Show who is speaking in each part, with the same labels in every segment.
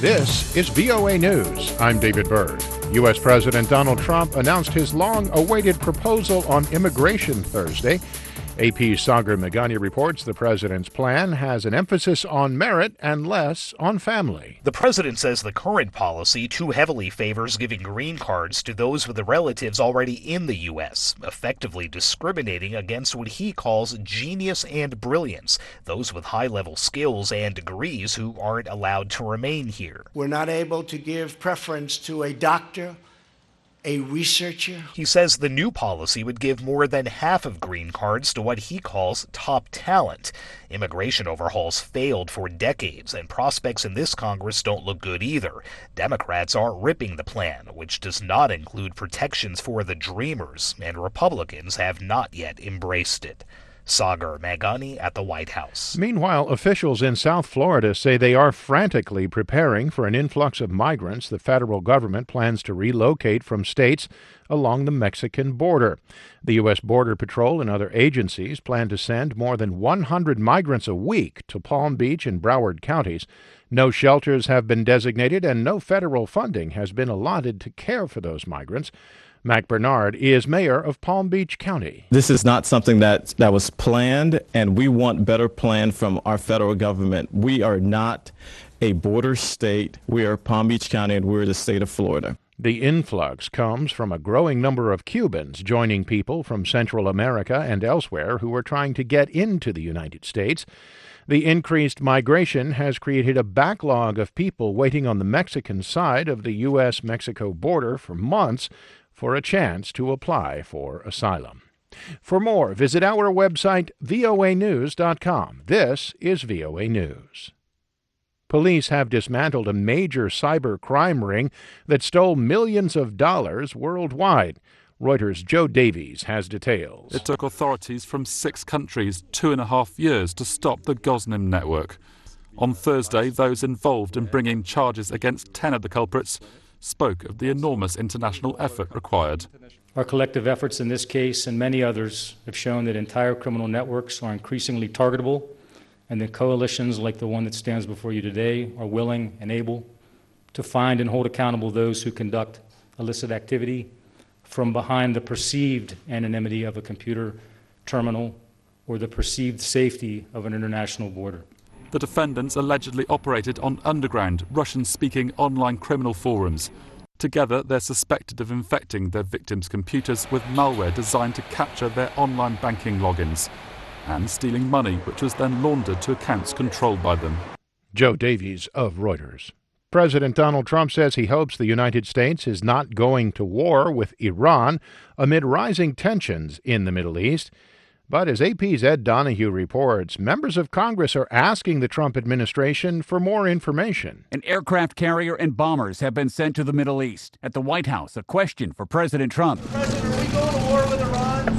Speaker 1: This is VOA News. I'm David Byrd. U.S. President Donald Trump announced his long-awaited proposal on immigration Thursday. AP's Sagar Meghani reports the president's plan has an emphasis on merit and less on family.
Speaker 2: The president says the current policy too heavily favors giving green cards to those with relatives already in the U.S., effectively discriminating against what he calls genius and brilliance, those with high-level skills and degrees who aren't allowed to remain here.
Speaker 3: We're not able to give preference to a doctor, a researcher.
Speaker 2: He says the new policy would give more than half of green cards to what he calls top talent. Immigration overhauls failed for decades, and prospects in this Congress don't look good either. Democrats are ripping the plan, which does not include protections for the dreamers, and Republicans have not yet embraced it. Sagar Meghani at the White House.
Speaker 1: Meanwhile, officials in South Florida say they are frantically preparing for an influx of migrants the federal government plans to relocate from states along the Mexican border. The U.S. Border Patrol and other agencies plan to send more than 100 migrants a week to Palm Beach and Broward counties. No shelters have been designated and no federal funding has been allotted to care for those migrants. Mac Bernard is mayor of Palm Beach County.
Speaker 4: This is not something that was planned, and we want better plan from our federal government. We are not a border state. We are Palm Beach County, and we're the state of Florida.
Speaker 1: The influx comes from a growing number of Cubans joining people from Central America and elsewhere who are trying to get into the United States. The increased migration has created a backlog of people waiting on the Mexican side of the U.S.-Mexico border for months for a chance to apply for asylum. For more, visit our website, voanews.com. This is VOA News. Police have dismantled a major cyber crime ring that stole millions of dollars worldwide. Reuters' Joe Davies has details.
Speaker 5: It took authorities from 6 countries 2.5 years to stop the Gosnim network. On Thursday, those involved in bringing charges against 10 of the culprits spoke of the enormous international effort required.
Speaker 6: Our collective efforts in this case and many others have shown that entire criminal networks are increasingly targetable, and that coalitions like the one that stands before you today are willing and able to find and hold accountable those who conduct illicit activity from behind the perceived anonymity of a computer terminal or the perceived safety of an international border.
Speaker 5: The defendants allegedly operated on underground, Russian-speaking online criminal forums. Together, they're suspected of infecting their victims' computers with malware designed to capture their online banking logins and stealing money, which was then laundered to accounts controlled by them.
Speaker 1: Joe Davies of Reuters. President Donald Trump says he hopes the United States is not going to war with Iran amid rising tensions in the Middle East. But as AP's Ed Donahue reports, members of Congress are asking the Trump administration for more information.
Speaker 7: An aircraft carrier and bombers have been sent to the Middle East. At the White House, a question for President Trump.
Speaker 3: President, are we going to war with Iran?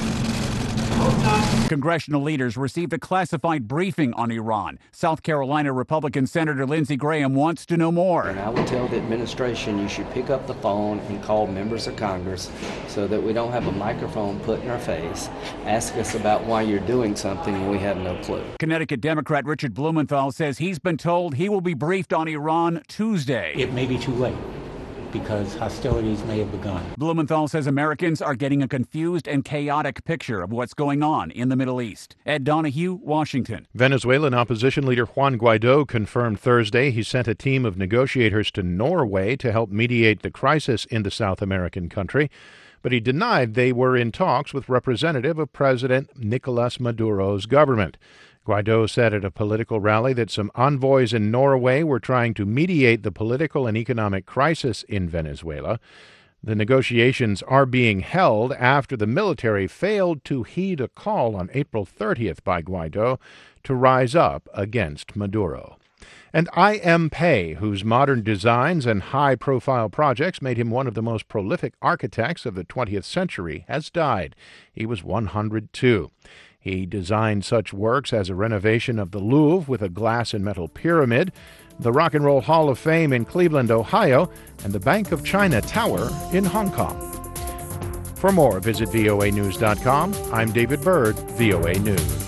Speaker 3: Hope not.
Speaker 7: Congressional leaders received a classified briefing on Iran. South Carolina Republican Senator Lindsey Graham wants to know more.
Speaker 8: And I would tell the administration you should pick up the phone and call members of Congress so that we don't have a microphone put in our face. Ask us about why you're doing something and we have no clue.
Speaker 7: Connecticut Democrat Richard Blumenthal says he's been told he will be briefed on Iran Tuesday.
Speaker 9: It may be too late, because hostilities may have begun.
Speaker 7: Blumenthal says Americans are getting a confused and chaotic picture of what's going on in the Middle East. Ed Donahue, Washington.
Speaker 1: Venezuelan opposition leader Juan Guaido confirmed Thursday he sent a team of negotiators to Norway to help mediate the crisis in the South American country, but he denied they were in talks with representative of President Nicolas Maduro's government. Guaido said at a political rally that some envoys in Norway were trying to mediate the political and economic crisis in Venezuela. The negotiations are being held after the military failed to heed a call on April 30th by Guaido to rise up against Maduro. And I.M. Pei, whose modern designs and high-profile projects made him one of the most prolific architects of the 20th century, has died. He was 102. He designed such works as a renovation of the Louvre with a glass and metal pyramid, the Rock and Roll Hall of Fame in Cleveland, Ohio, and the Bank of China Tower in Hong Kong. For more, visit voanews.com. I'm David Byrd, VOA News.